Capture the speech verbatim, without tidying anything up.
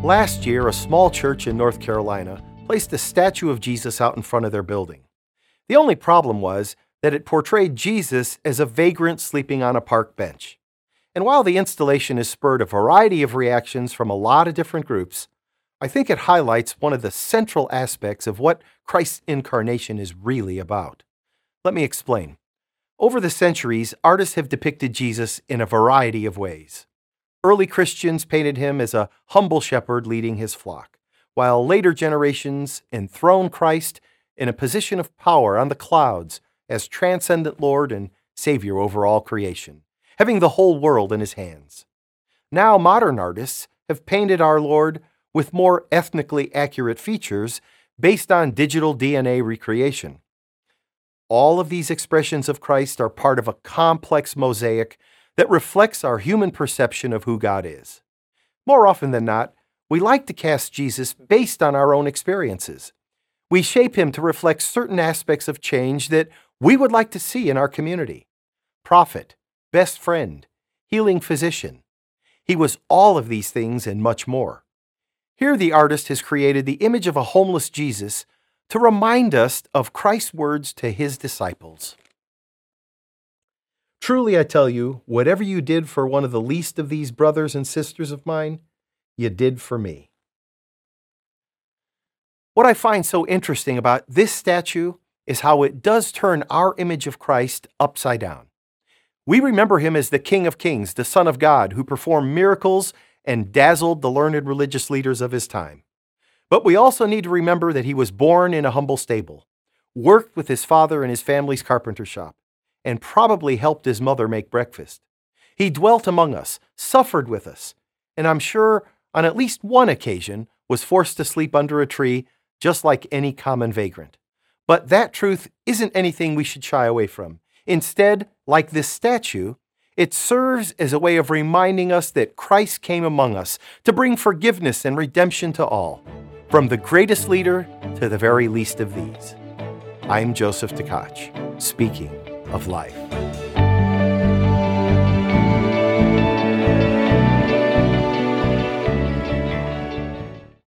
Last year, a small church in North Carolina placed a statue of Jesus out in front of their building. The only problem was that it portrayed Jesus as a vagrant sleeping on a park bench. And while the installation has spurred a variety of reactions from a lot of different groups, I think it highlights one of the central aspects of what Christ's incarnation is really about. Let me explain. Over the centuries, artists have depicted Jesus in a variety of ways. Early Christians painted him as a humble shepherd leading his flock, while later generations enthroned Christ in a position of power on the clouds as transcendent Lord and Savior over all creation, having the whole world in his hands. Now modern artists have painted our Lord with more ethnically accurate features based on digital D N A recreation. All of these expressions of Christ are part of a complex mosaic that reflects our human perception of who God is. More often than not, we like to cast Jesus based on our own experiences. We shape him to reflect certain aspects of change that we would like to see in our community. Prophet, best friend, healing physician. He was all of these things and much more. Here the artist has created the image of a homeless Jesus to remind us of Christ's words to his disciples. Truly I tell you, whatever you did for one of the least of these brothers and sisters of mine, you did for me. What I find so interesting about this statue is how it does turn our image of Christ upside down. We remember him as the King of Kings, the Son of God, who performed miracles and dazzled the learned religious leaders of his time. But we also need to remember that he was born in a humble stable, worked with his father in his family's carpenter shop, and probably helped his mother make breakfast. He dwelt among us, suffered with us, and I'm sure on at least one occasion was forced to sleep under a tree just like any common vagrant. But that truth isn't anything we should shy away from. Instead, like this statue, it serves as a way of reminding us that Christ came among us to bring forgiveness and redemption to all, from the greatest leader to the very least of these. I'm Joseph Tkach, speaking of life.